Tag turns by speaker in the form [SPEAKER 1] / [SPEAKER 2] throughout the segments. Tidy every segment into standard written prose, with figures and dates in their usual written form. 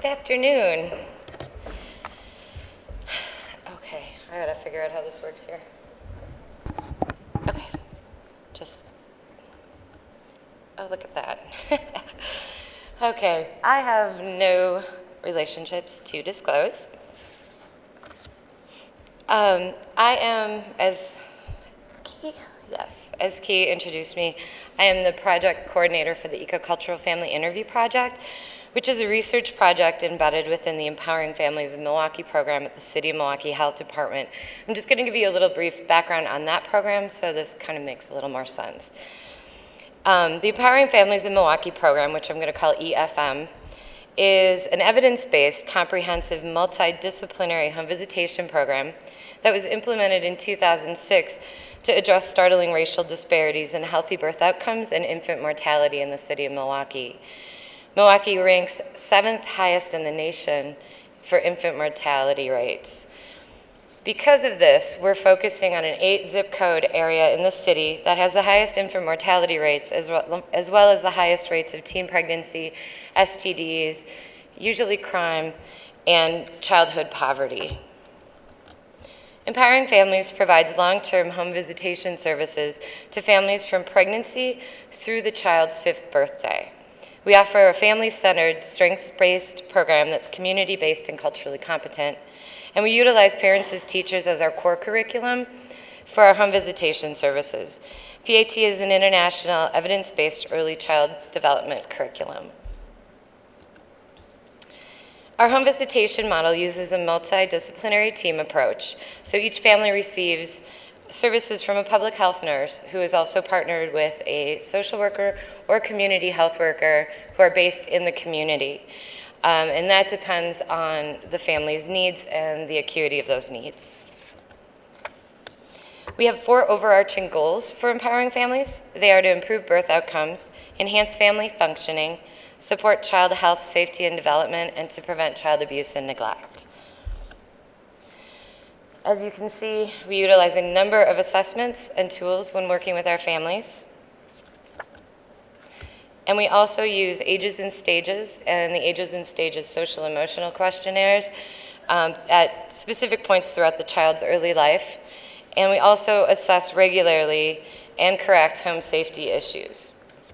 [SPEAKER 1] Good afternoon. Okay, I gotta figure out how this works here. Okay, oh, look at that. Okay, I have no relationships to disclose. I am, as Key introduced me, I am the project coordinator for the Ecocultural Family Interview Project, which is a research project embedded within the Empowering Families of Milwaukee program at the City of Milwaukee Health Department. I'm just going to give you a little brief background on that program so this kind of makes a little more sense. The Empowering Families of Milwaukee program, which I'm going to call EFM, is an evidence-based, comprehensive, multidisciplinary home visitation program that was implemented in 2006 to address startling racial disparities in healthy birth outcomes and infant mortality in the city of Milwaukee. Milwaukee ranks 7th highest in the nation for infant mortality rates. Because of this, we're focusing on an 8 zip code area in the city that has the highest infant mortality rates as well as the highest rates of teen pregnancy, STDs, usually crime, and childhood poverty. Empowering Families provides long-term home visitation services to families from pregnancy through the child's 5th birthday. We offer a family-centered, strengths-based program that's community-based and culturally competent, and we utilize parents as teachers as our core curriculum for our home visitation services. PAT is an international, evidence-based early child development curriculum. Our home visitation model uses a multidisciplinary team approach. So each family receives services from a public health nurse who is also partnered with a social worker or community health worker who are based in the community. And that depends on the family's needs and the acuity of those needs. We have 4 overarching goals for Empowering Families. They are to improve birth outcomes, enhance family functioning, support child health, safety, and development, and to prevent child abuse and neglect. As you can see, we utilize a number of assessments and tools when working with our families. And we also use Ages and Stages and the Ages and Stages social emotional questionnaires at specific points throughout the child's early life. And we also assess regularly and correct home safety issues.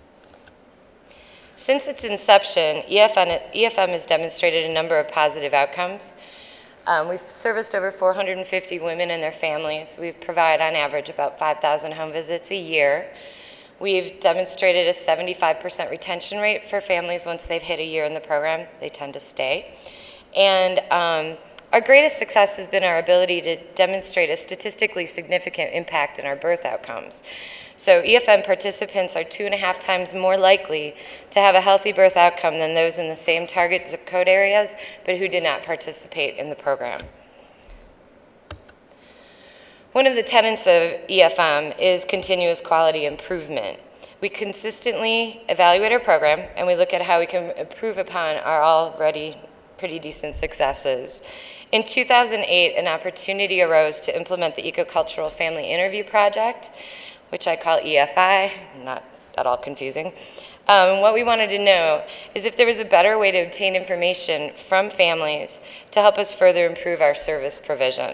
[SPEAKER 1] Since its inception, EFM has demonstrated a number of positive outcomes. We've serviced over 450 women and their families. We provide, on average, about 5,000 home visits a year. We've demonstrated a 75% retention rate for families once they've hit a year in the program. They tend to stay. And our greatest success has been our ability to demonstrate a statistically significant impact in our birth outcomes. So EFM participants are 2.5 times more likely to have a healthy birth outcome than those in the same target zip code areas, but who did not participate in the program. One of the tenets of EFM is continuous quality improvement. We consistently evaluate our program, and we look at how we can improve upon our already pretty decent successes. In 2008, an opportunity arose to implement the Ecocultural Family Interview Project, which I call EFI, not at all confusing. What we wanted to know is if there was a better way to obtain information from families to help us further improve our service provision.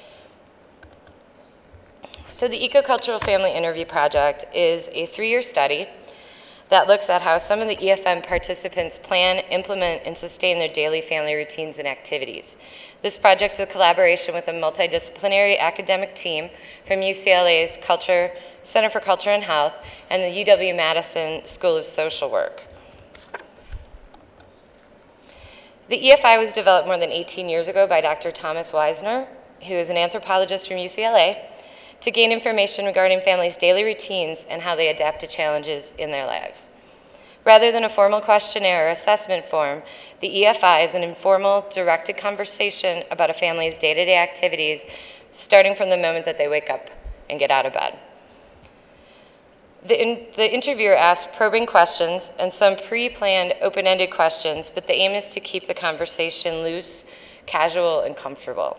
[SPEAKER 1] So the Ecocultural Family Interview Project is a 3-year study that looks at how some of the EFM participants plan, implement, and sustain their daily family routines and activities. This project is a collaboration with a multidisciplinary academic team from UCLA's Center for Culture and Health and the UW-Madison School of Social Work. The EFI was developed more than 18 years ago by Dr. Thomas Weisner, who is an anthropologist from UCLA, to gain information regarding families' daily routines and how they adapt to challenges in their lives. Rather than a formal questionnaire or assessment form, the EFI is an informal, directed conversation about a family's day-to-day activities, starting from the moment that they wake up and get out of bed. The interviewer asks probing questions and some pre-planned open-ended questions, but the aim is to keep the conversation loose, casual, and comfortable.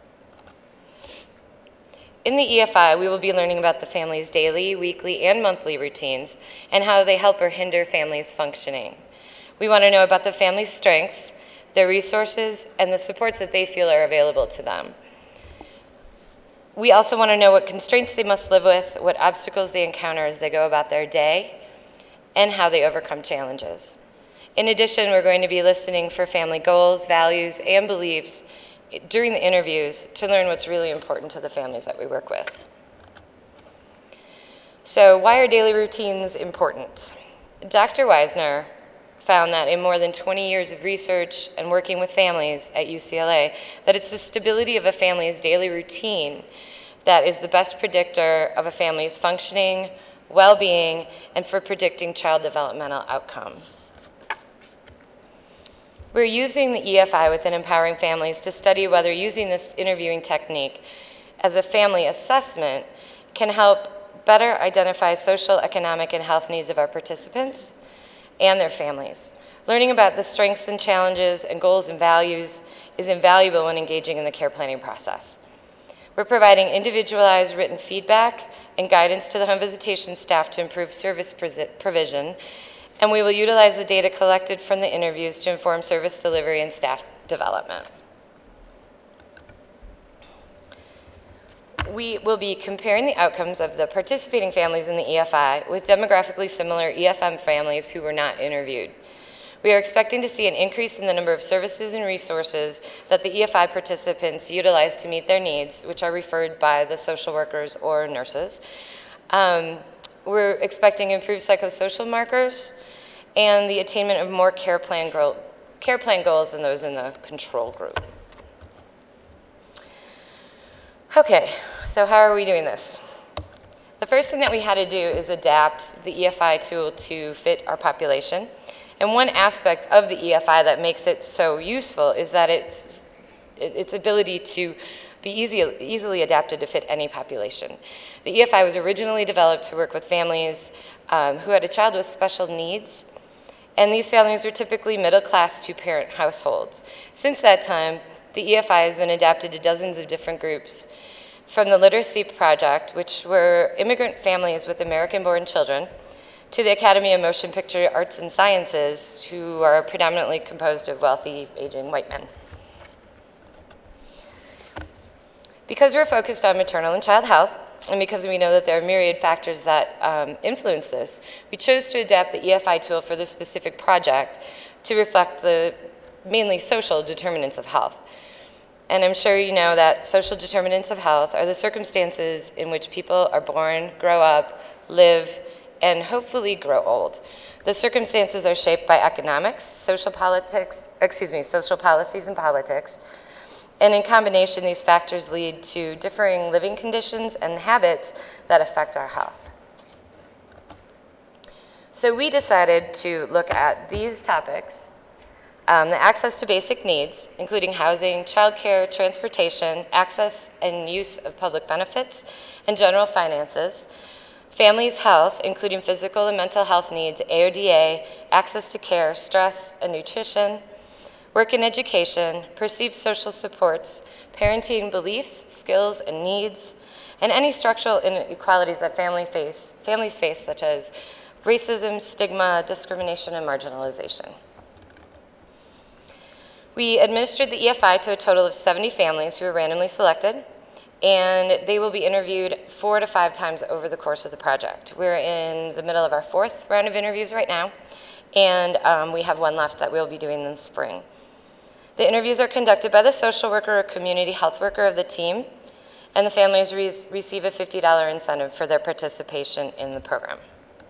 [SPEAKER 1] In the EFI, we will be learning about the family's daily, weekly, and monthly routines and how they help or hinder families' functioning. We want to know about the family's strengths, their resources, and the supports that they feel are available to them. We also want to know what constraints they must live with, what obstacles they encounter as they go about their day, and how they overcome challenges. In addition, we're going to be listening for family goals, values, and beliefs during the interviews to learn what's really important to the families that we work with. So why are daily routines important? Dr. Weisner found that in more than 20 years of research and working with families at UCLA, that it's the stability of a family's daily routine that is the best predictor of a family's functioning, well-being, and for predicting child developmental outcomes. We're using the EFI within Empowering Families to study whether using this interviewing technique as a family assessment can help better identify social, economic, and health needs of our participants and their families. Learning about the strengths and challenges and goals and values is invaluable when engaging in the care planning process. We're providing individualized written feedback and guidance to the home visitation staff to improve service provision, and we will utilize the data collected from the interviews to inform service delivery and staff development. We will be comparing the outcomes of the participating families in the EFI with demographically similar EFM families who were not interviewed. We are expecting to see an increase in the number of services and resources that the EFI participants utilize to meet their needs, which are referred by the social workers or nurses. We're expecting improved psychosocial markers and the attainment of more care plan goals than those in the control group. Okay, so how are we doing this? The first thing that we had to do is adapt the EFI tool to fit our population. And one aspect of the EFI that makes it so useful is that its ability to be easily adapted to fit any population. The EFI was originally developed to work with families who had a child with special needs, and these families were typically middle-class two-parent households. Since that time, the EFI has been adapted to dozens of different groups, from the Literacy Project, which were immigrant families with American-born children, to the Academy of Motion Picture Arts and Sciences, who are predominantly composed of wealthy, aging white men. Because we're focused on maternal and child health, and because we know that there are myriad factors that influence this, we chose to adapt the EFI tool for this specific project to reflect the mainly social determinants of health. And I'm sure you know that social determinants of health are the circumstances in which people are born, grow up, live, and hopefully grow old. The circumstances are shaped by economics, social policies and politics. And in combination, these factors lead to differing living conditions and habits that affect our health. So we decided to look at these topics. The access to basic needs, including housing, childcare, transportation, access and use of public benefits, and general finances. Families' health, including physical and mental health needs, AODA, access to care, stress and nutrition, work and education, perceived social supports, parenting beliefs, skills and needs, and any structural inequalities that families face, such as racism, stigma, discrimination, and marginalization. We administered the EFI to a total of 70 families who were randomly selected, and they will be interviewed 4 to 5 times over the course of the project. We're in the middle of our 4th round of interviews right now, and we have one left that we'll be doing in the spring. The interviews are conducted by the social worker or community health worker of the team, and the families receive a $50 incentive for their participation in the program.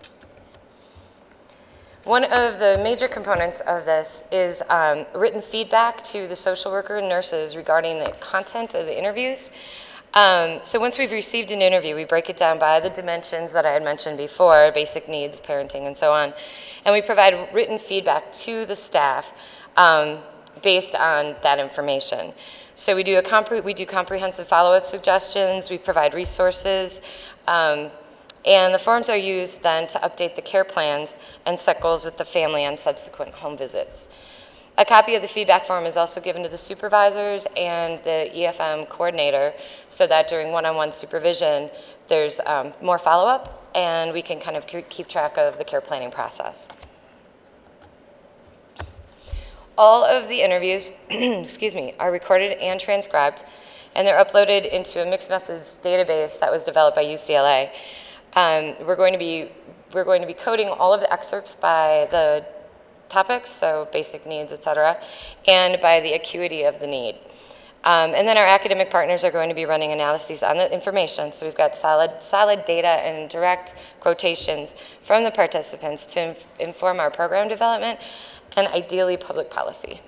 [SPEAKER 1] One of the major components of this is written feedback to the social worker and nurses regarding the content of the interviews. So once we've received an interview, we break it down by the dimensions that I had mentioned before, basic needs, parenting, and so on. And we provide written feedback to the staff based on that information. So we do comprehensive follow-up suggestions, we provide resources, and the forms are used then to update the care plans and set goals with the family on subsequent home visits. A copy of the feedback form is also given to the supervisors and the EFM coordinator so that during one-on-one supervision, there's more follow-up and we can kind of keep track of the care planning process. All of the interviews, excuse me, are recorded and transcribed, and they're uploaded into a mixed methods database that was developed by UCLA. We're going to be coding all of the excerpts by the topics, so basic needs, et cetera, and by the acuity of the need. And then our academic partners are going to be running analyses on the information, so we've got solid data and direct quotations from the participants to inform our program development and ideally public policy.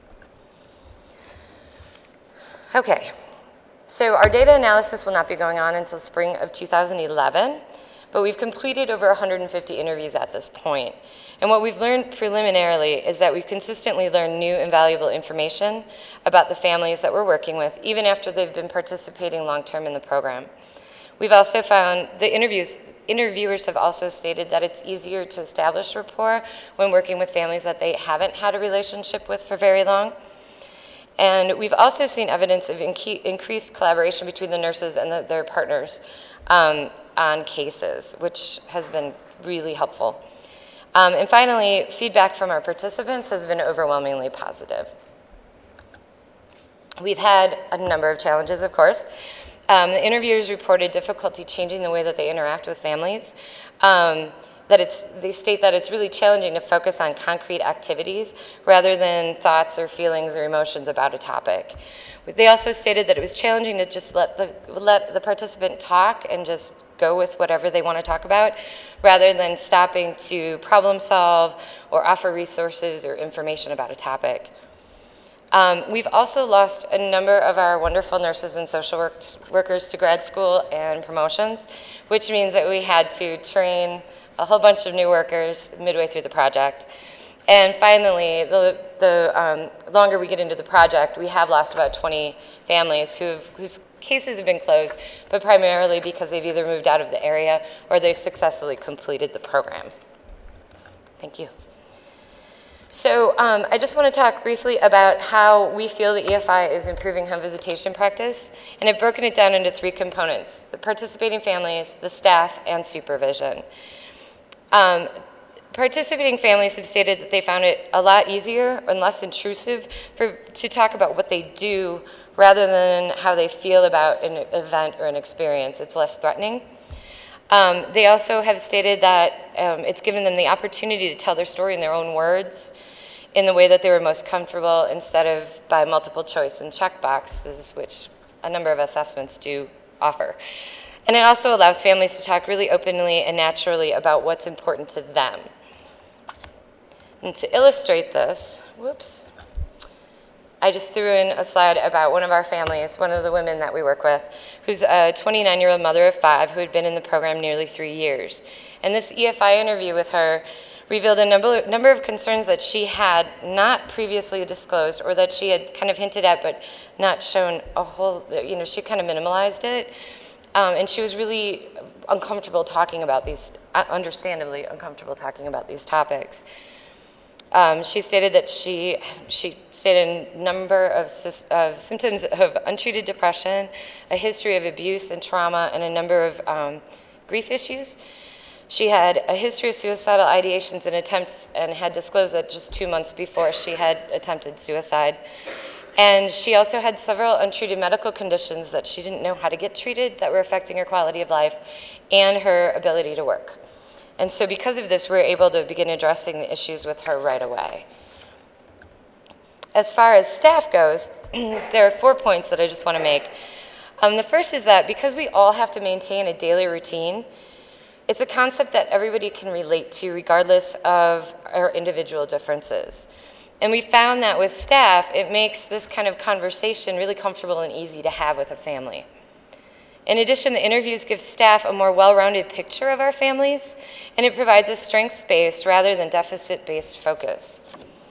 [SPEAKER 1] Okay, so our data analysis will not be going on until spring of 2011, but we've completed over 150 interviews at this point. And what we've learned preliminarily is that we've consistently learned new and valuable information about the families that we're working with, even after they've been participating long-term in the program. We've also found the interviewers have also stated that it's easier to establish rapport when working with families that they haven't had a relationship with for very long. And we've also seen evidence of increased collaboration between the nurses and their partners on cases, which has been really helpful. And finally, feedback from our participants has been overwhelmingly positive. We've had a number of challenges, of course. The interviewers reported difficulty changing the way that they interact with families. They state that it's really challenging to focus on concrete activities rather than thoughts or feelings or emotions about a topic. They also stated that it was challenging to just let the participant talk and just go with whatever they want to talk about, rather than stopping to problem solve or offer resources or information about a topic. We've also lost a number of our wonderful nurses and social workers to grad school and promotions, which means that we had to train a whole bunch of new workers midway through the project. And finally, the longer we get into the project, we have lost about 20 families whose cases have been closed, but primarily because they've either moved out of the area or they've successfully completed the program. Thank you. So I just want to talk briefly about how we feel the EFI is improving home visitation practice, and I've broken it down into 3 components: the participating families, the staff, and supervision. Participating families have stated that they found it a lot easier and less intrusive to talk about what they do rather than how they feel about an event or an experience. It's less threatening. They also have stated that it's given them the opportunity to tell their story in their own words in the way that they were most comfortable, instead of by multiple choice and check boxes, which a number of assessments do offer. And it also allows families to talk really openly and naturally about what's important to them. And to illustrate this, I just threw in a slide about one of our families, one of the women that we work with, who's a 29-year-old mother of 5 who had been in the program nearly 3 years. And this EFI interview with her revealed a number of concerns that she had not previously disclosed, or that she had kind of hinted at but not shown a whole, she kind of minimalized it. And she was really uncomfortable talking about these, understandably uncomfortable talking about these topics. She stated that she stated a number of symptoms of untreated depression, a history of abuse and trauma, and a number of grief issues. She had a history of suicidal ideations and attempts, and had disclosed that just 2 months before she had attempted suicide. And she also had several untreated medical conditions that she didn't know how to get treated that were affecting her quality of life and her ability to work. And so because of this, we were able to begin addressing the issues with her right away. As far as staff goes, there are 4 points that I just want to make. The first is that because we all have to maintain a daily routine, it's a concept that everybody can relate to regardless of our individual differences. And we found that with staff, it makes this kind of conversation really comfortable and easy to have with a family. In addition, the interviews give staff a more well-rounded picture of our families, and it provides a strengths-based rather than deficit-based focus.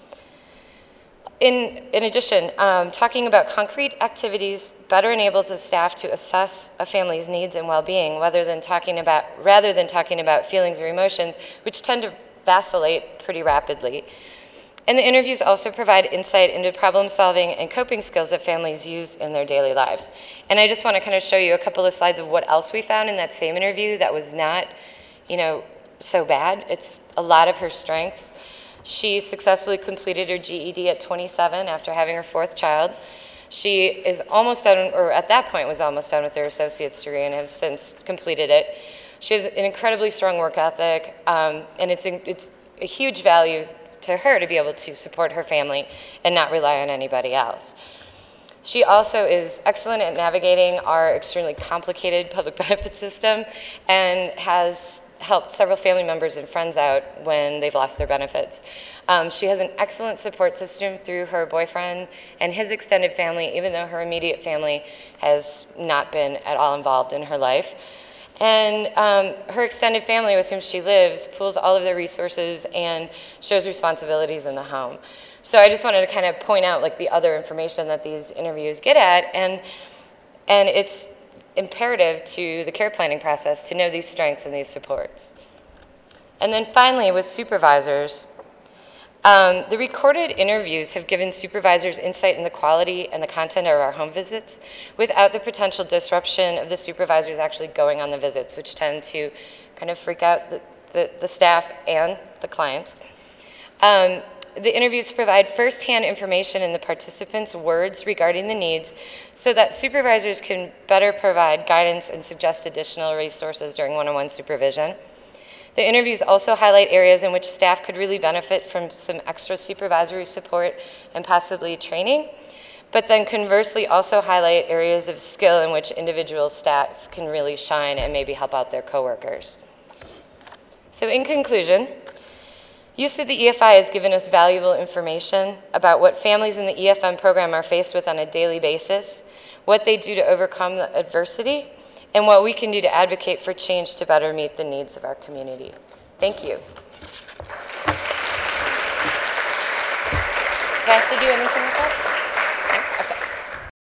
[SPEAKER 1] In addition, talking about concrete activities better enables the staff to assess a family's needs and well-being rather than talking about feelings or emotions, which tend to vacillate pretty rapidly. And the interviews also provide insight into problem solving and coping skills that families use in their daily lives. And I just want to kind of show you a couple of slides of what else we found in that same interview that was not, so bad. It's a lot of her strengths. She successfully completed her GED at 27 after having her fourth child. She is almost done, or at that point was almost done with her associate's degree and has since completed it. She has an incredibly strong work ethic, and it's a huge value to her to be able to support her family and not rely on anybody else. She also is excellent at navigating our extremely complicated public benefit system and has helped several family members and friends out when they've lost their benefits. She has an excellent support system through her boyfriend and his extended family, even though her immediate family has not been at all involved in her life. And her extended family with whom she lives pools all of their resources and shows responsibilities in the home. So I just wanted to kind of point out like the other information that these interviews get at, and it's imperative to the care planning process to know these strengths and these supports. And then finally, with supervisors, the recorded interviews have given supervisors insight in the quality and the content of our home visits without the potential disruption of the supervisors actually going on the visits, which tend to kind of freak out the staff and the clients. The interviews provide firsthand information in the participants' words regarding the needs so that supervisors can better provide guidance and suggest additional resources during one-on-one supervision. The interviews also highlight areas in which staff could really benefit from some extra supervisory support and possibly training, but then conversely also highlight areas of skill in which individual staff can really shine and maybe help out their coworkers. So in conclusion, use of the EFI has given us valuable information about what families in the EFM program are faced with on a daily basis, what they do to overcome the adversity, and what we can do to advocate for change to better meet the needs of our community. Thank you. Do I have to do anything with that?